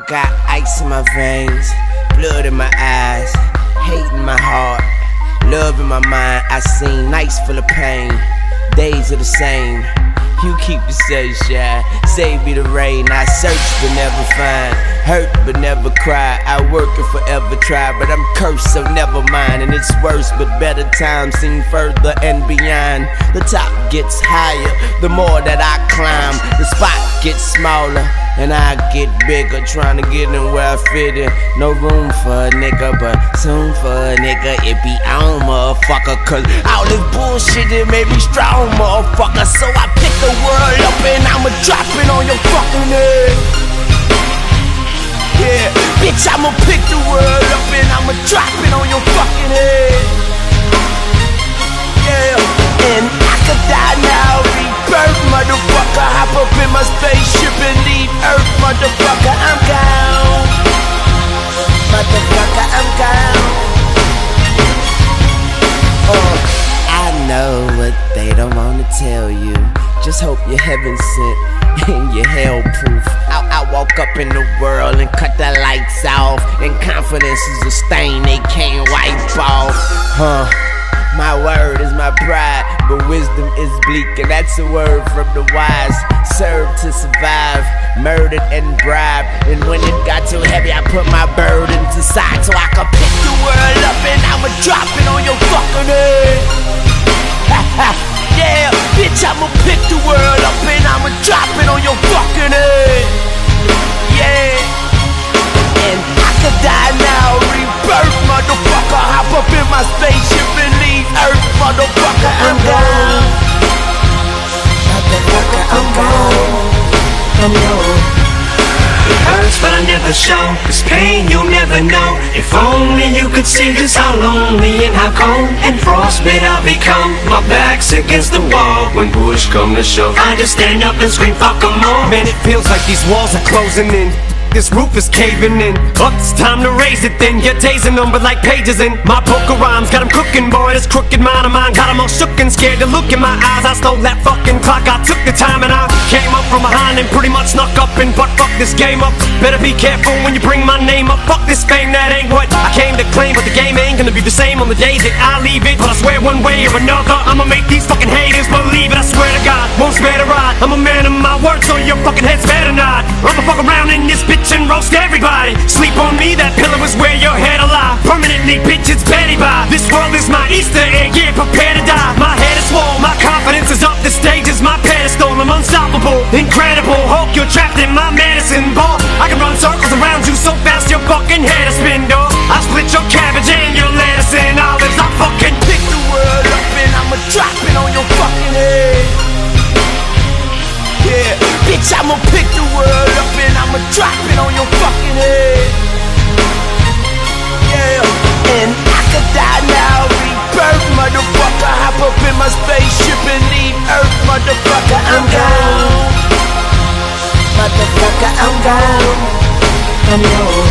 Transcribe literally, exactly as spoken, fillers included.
got ice in my veins, blood in my eyes, hate in my heart, love in my mind. I seen nights full of pain, days are the same. You keep the sunshine, save me the rain. I search but never find, hurt but never cry. I work and forever try, but I'm cursed, so never mind. And it's worse, but better times seem further and beyond. The top gets higher, the more that I climb. The spot gets smaller, and I get bigger, trying to get in where I fit in. No room for a nigga, but soon for a nigga it be on, motherfucker. Cause all this bullshit, it made me strong, motherfucker. So I pick the world up and I'ma drop it on your fucking head. Yeah, bitch, I'ma pick the world up and I'ma drop it on your fucking head. Yeah, and I could die now, rebirth, motherfucker. Hop up in my spaceship and leave Earth, motherfucker. I'm gone, motherfucker, I'm gone. Uh, I know what they don't wanna tell you. Just hope you're heaven sent and you're hell proof. I, I walk up in the world and cut the lights off, and confidence is a stain they can't wipe off. Huh? My word is my pride, but wisdom is bleak, and that's a word from the wise. Serve to survive, murdered and bribed, and when it got too heavy, I put my burdens aside so I could pick the world up and I'ma drop it on your fucking head. Yeah, bitch, I'ma pick the world up and I'ma drop it on your fucking head. Yeah, and I could die now, rebirth, motherfucker. Hop up in my spaceship and leave Earth, motherfucker. I'm gone, motherfucker, I'm gone. I'm gone. It hurts but I never show, this pain you'll never know. If only you could see just how lonely and how cold and frostbite I've become. My back's against the wall when push come to shove. I just stand up and scream fuck 'em all. Man, it feels like these walls are closing in, this roof is caving in. Up, it's time to raise it then. Your days are numbered like pages in my book of rhymes. Got 'em cooking, boy, this crooked mind of mine got 'em all shook and scared to look in my eyes. I stole that fucking clock, I took the time and I came up from behind and pretty much snuck up and butt fuck this game up. Better be careful when you bring my name up. Fuck this fame, that ain't what I came to claim. But the game ain't gonna be the same on the days that I leave it. But I swear one way or another I'ma make these fucking haters believe it. I swear to God, won't spare the ride. I'm a man of my word, so your fucking head's better not. I'ma fuck around in this bitch and roast everybody. Sleep on me, that pillow is where your head alive. Permanently, bitch, it's Betty by. This world is my Easter egg, yeah, prepare to die. My head is swole, my confidence is up. The stage is my pedestal, I'm unstoppable, incredible. Hulk, you're trapped in my medicine ball. I can run circles around you so fast your fucking head is spin, dog. I split your cabbage and your lettuce and olives. I fucking pick the world up and I'ma drop it on your fucking head. Yeah, bitch, I'ma pick the world up and I'ma drop it on your fucking head. Yeah, and I could die now, rebirth, motherfucker. Hop up in my spaceship and leave Earth, motherfucker. I'm gone, motherfucker, I'm gone. I'm gone.